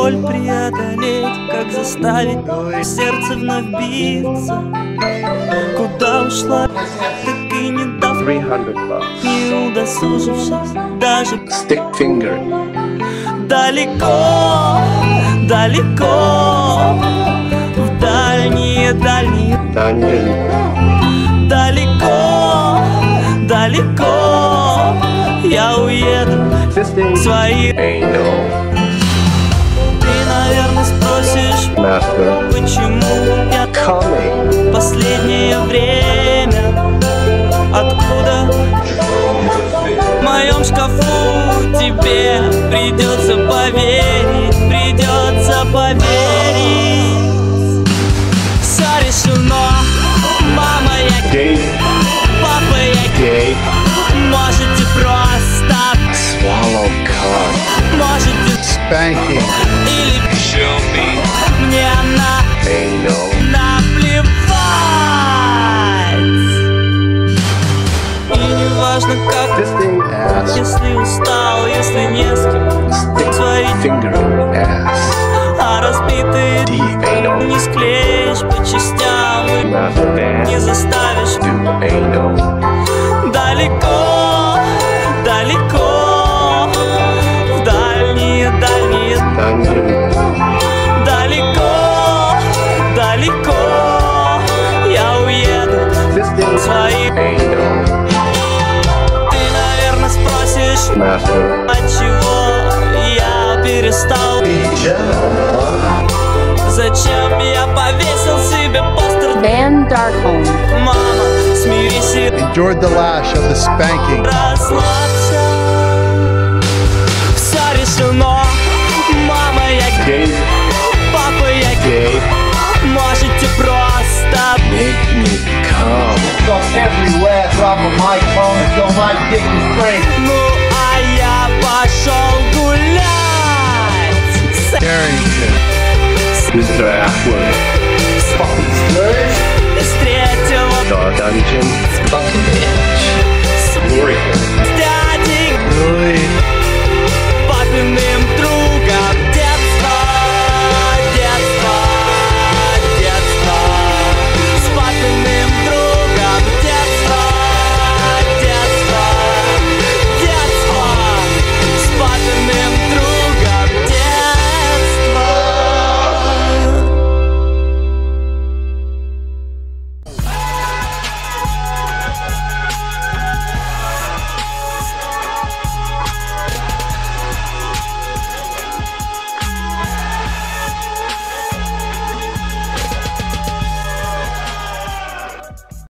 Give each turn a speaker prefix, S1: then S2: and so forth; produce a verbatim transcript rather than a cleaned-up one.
S1: боль преодолеть, как заставить сердце вновь биться. Куда ушла, так и не дав, не удосужившись даже
S2: Stick finger.
S1: Далеко, далеко, в дальние, дальние,
S2: Dungeon.
S1: далеко, далеко я уеду в свои.
S2: Anal.
S1: Ты, наверное, спросишь,
S2: Master.
S1: почему я
S2: Coming.
S1: в последнее время, откуда в моем шкафу тебе придется поверить, придется поверить. Все решено, мама, я
S2: Gay.
S1: папа, я
S2: Gay.
S1: можете просто,
S2: Swallow cock.
S1: можете
S3: Spanking.
S1: или
S2: Show me.
S1: мне на
S2: Anal.
S1: наплевать. И не важно как,
S2: Fisting ass.
S1: если устал, если не с кем,
S2: Stick
S1: свои,
S2: finger. Ass.
S1: а разбитые
S2: Deep anal.
S1: не склеишь по частям и
S2: Master
S1: не
S2: dance.
S1: заставишь.
S2: Do anal.
S1: Далеко, далеко, в дальние, дальние,
S2: Dungeon.
S1: далеко, далеко я уеду
S2: Fisting.
S1: в свои.
S2: Anal.
S1: Ты, наверное, спросишь,
S2: Master.
S1: отчего я перестал, зачем я повесил себе постер.
S4: Van Darkholm.
S1: Мама, смирись и
S3: Endured the lash of the spanking.
S1: расслабься. Все решено, мама, я
S2: Gay.
S1: папа, я
S2: Gay.
S1: можете просто.
S2: Make me come.
S5: Got every last drop of my phone until my dick is frank.
S1: Ну а я пошел гулять.
S3: Carrington.
S2: Mister Ashwood.
S1: Встретила
S2: Dark Dungeon.